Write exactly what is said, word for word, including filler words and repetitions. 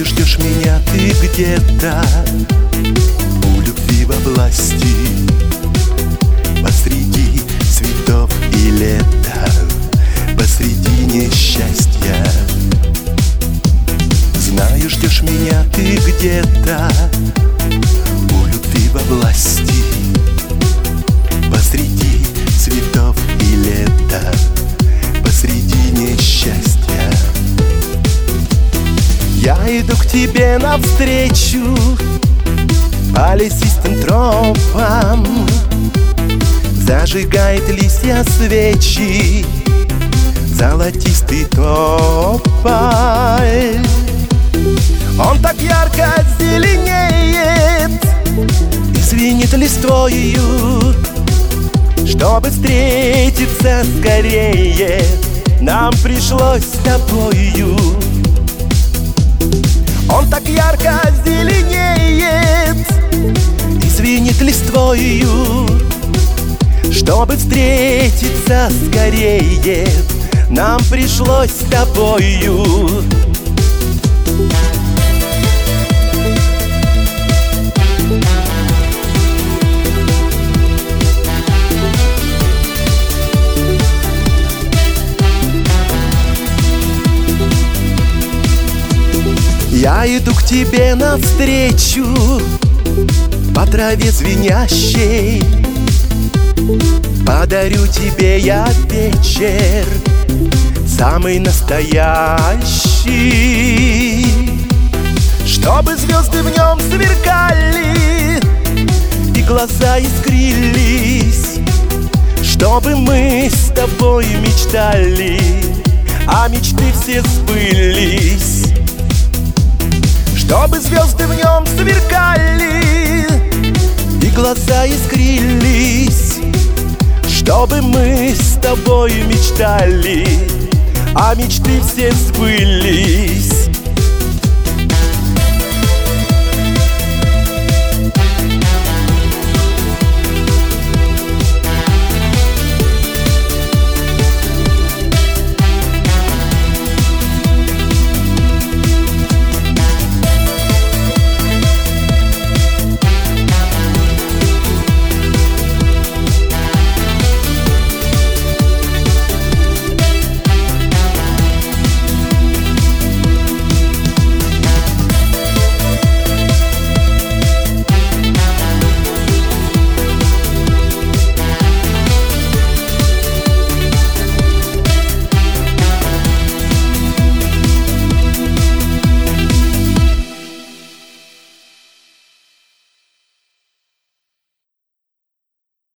Знаю, ждешь меня ты где-то у любви во власти, посреди цветов и лета, посреди несчастья. Знаю, ждешь меня ты где-то у любви во власти, посреди цветов и лета, посреди несчастья. Я иду к тебе навстречу по лесистым тропам, зажигает листья свечи золотистый тополь. Он так ярко зеленеет и звенит листвою. Чтобы встретиться скорее, нам пришлось с тобою. Он так ярко зеленеет и звенит листвою. Чтобы встретиться скорее, нам пришлось с тобою. Я иду к тебе навстречу по траве звенящей. Подарю тебе я вечер самый настоящий, чтобы звезды в нем сверкали и глаза искрились, чтобы мы с тобой мечтали, а мечты все сбылись. Чтобы звезды в нем сверкали и глаза искрились, чтобы мы с тобой мечтали, а мечты все сбылись.